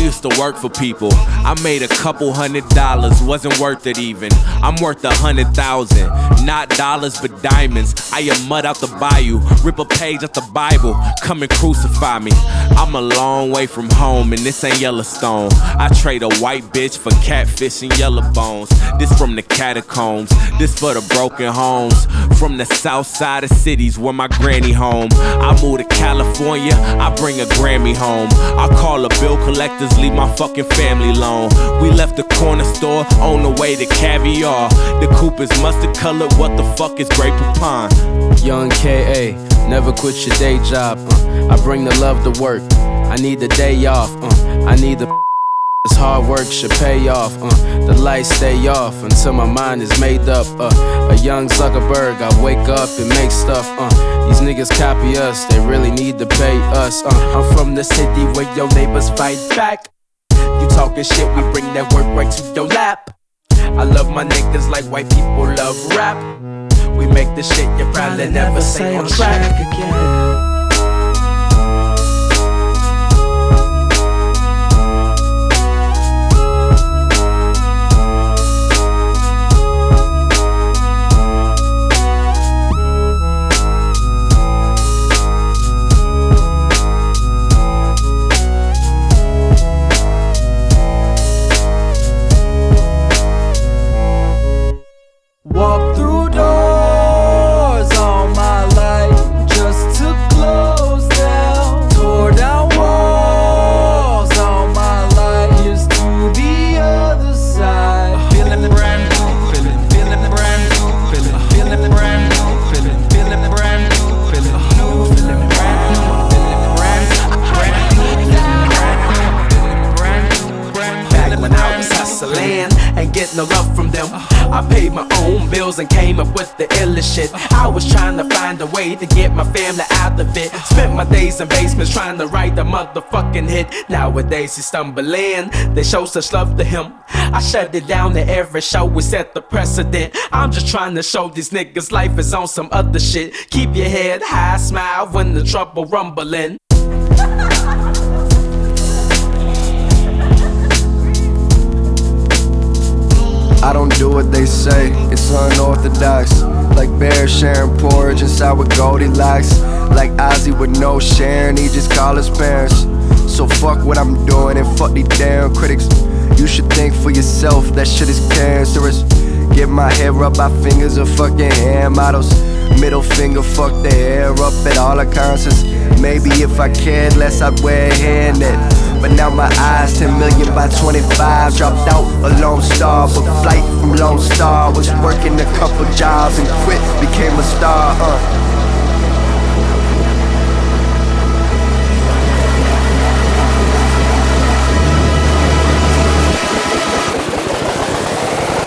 used to work for people. I made a couple $100, wasn't worth it even. I'm worth 100,000, not dollars but diamonds. I am mud out the bayou, rip a page out the Bible, come and crucify me. I'm a long way from home and this ain't Yellowstone. I trade a white bitch for catfish and yellow bones. This from the catacombs, this for the broken homes. From the south side of cities where my granny home. I moved to California, I bring a Grammy home. I call the bill collectors, leave my fucking family alone. We left the corner store on the way to Caviar. The coupe is mustard colored, what the fuck is Grey Poupon? Young K.A., never quit your day job. I bring the love to work, I need the day off. I need the this hard work should pay off. The lights stay off until my mind is made up. A young Zuckerberg, I wake up and make stuff. These niggas copy us, they really need to pay us. I'm from the city where your neighbors fight back. You talking shit, we bring that work right to your lap. I love my niggas like white people love rap. We make the shit you probably never say on track again. Walk through doors all my life just to close down. Tore down walls all my life. Here's to the other side. Feeling the brand new, feeling the brand new, feeling the brand new, feeling the brand new, feeling new, feeling the brand new, feeling the brand new. Back when I was hustling and getting no love from them, I paid my own bills and came up with the illest shit. I was trying to find a way to get my family out of it. Spent my days in basements trying to write a motherfucking hit. Nowadays he's stumbling, they show such love to him. I shut it down to every show, we set the precedent. I'm just trying to show these niggas life is on some other shit. Keep your head high, smile when the trouble rumbling. I don't do what they say, it's unorthodox. Like bears sharing porridge inside with Goldilocks. Like Ozzy with no sharing, he just call his parents. So fuck what I'm doing and fuck these damn critics. You should think for yourself, that shit is cancerous. Get my hair rubbed by fingers of fucking hand models. Middle finger, fuck the hair up at all occurrences. Maybe if I cared less, I'd wear a hairnet. But now my eyes, 10 million by 25. Dropped out a Lone Star, but flight from Lone Star. Was working a couple jobs and quit, became a star,